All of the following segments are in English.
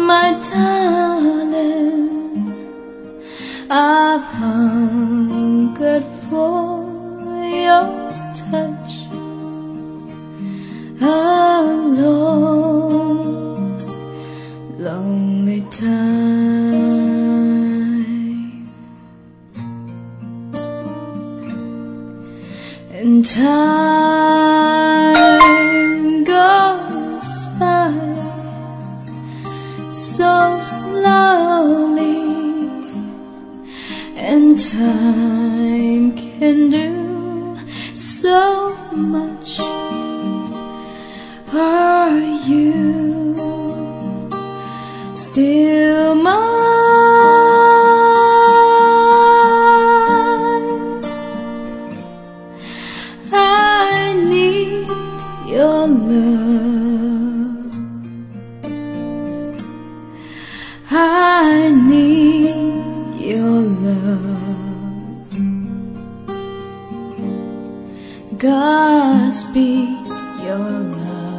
my darling, I've hungered for your touch. A long, lonely time, and time goes by so slowly, and time can do so much. Are you still mine? I need your love. I need your love. Godspeed your love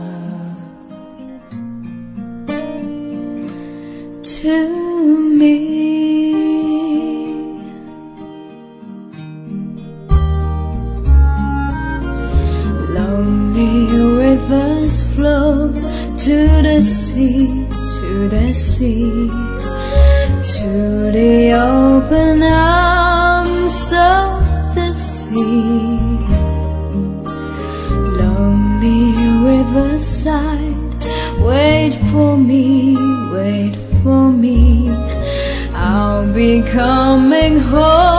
to me. Lonely rivers flow to the sea, to the sea, to the open arms of the sea. Lonely riverside, wait for me, wait for me. I'll be coming home.